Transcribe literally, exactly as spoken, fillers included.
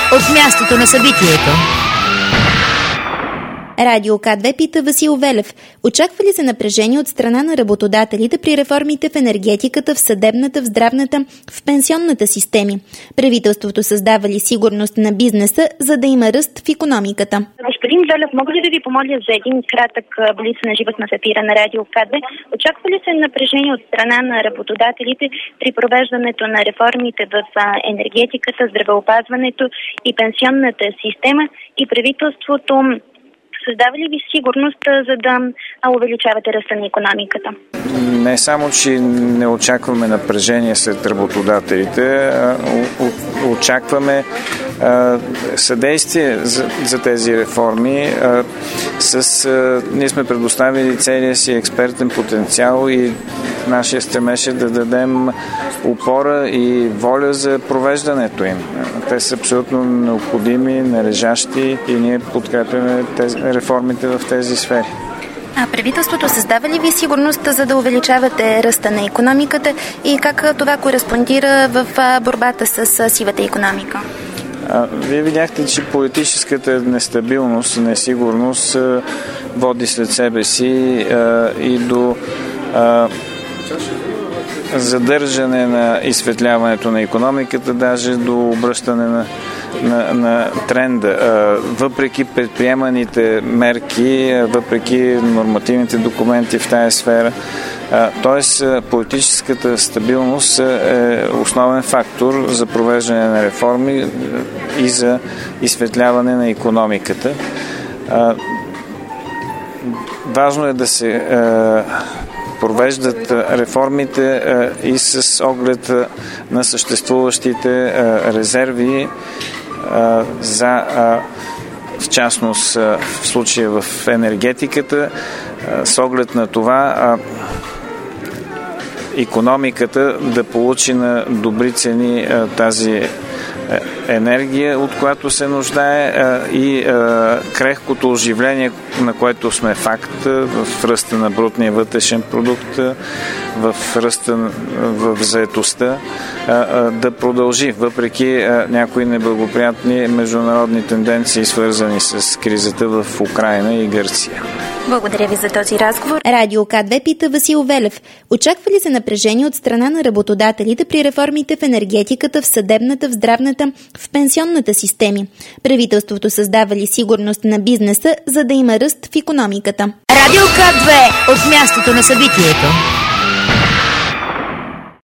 от мястото на събитието. Радио К две пита Васил Велев. Очаква ли се напрежение от страна на работодателите при реформите в енергетиката, в съдебната, в здравната, в пенсионната системи? Правителството създава ли сигурност на бизнеса, за да има ръст в икономиката? Господин Велев, мога ли да ви помоля за един кратък блиц на живот на ефира на Радио К две? Очаква ли се напрежение от страна на работодателите при провеждането на реформите в енергетиката, здравеопазването и пенсионната система и правителството създава ли ви сигурност, за да увеличавате ръста на икономиката? Не само, че не очакваме напрежение сред работодателите, очакваме а, съдействие за, за тези реформи. А, с, а, ние сме предоставили целия си експертен потенциал и нашия стремеше да дадем опора и воля за провеждането им. Те са абсолютно необходими, належащи и ние подкрепяме тези, реформите в тези сфери. А правителството създава ли ви сигурност, за да увеличавате ръста на икономиката и как това кореспондира в борбата с сивата икономика? А, вие видяхте, че политическата нестабилност и несигурност а, води след себе си а, и до а, задържане на изсветляването на икономиката, даже до обръщане на, на, на тренда. Въпреки предприеманите мерки, въпреки нормативните документи в тая сфера, т.е. политическата стабилност е основен фактор за провеждане на реформи и за изсветляване на икономиката. Важно е да се провеждат реформите и с оглед на съществуващите резерви за, в частност в случая в енергетиката, с оглед на това икономиката да получи на добри цени тази енергия, от която се нуждае, и крехкото оживление, на което сме факт в ръста на брутния вътрешен продукт, в ръста в заетостта, да продължи, въпреки някои неблагоприятни международни тенденции, свързани с кризата в Украйна и Гърция. Благодаря ви за този разговор. Радио К две пита Васил Велев. Очаква ли се напрежение от страна на работодателите при реформите в енергетиката, в съдебната, в здравната, в пенсионната системи? Правителството създава ли сигурност на бизнеса, за да има ръст в икономиката? Радио К две от мястото на събитието.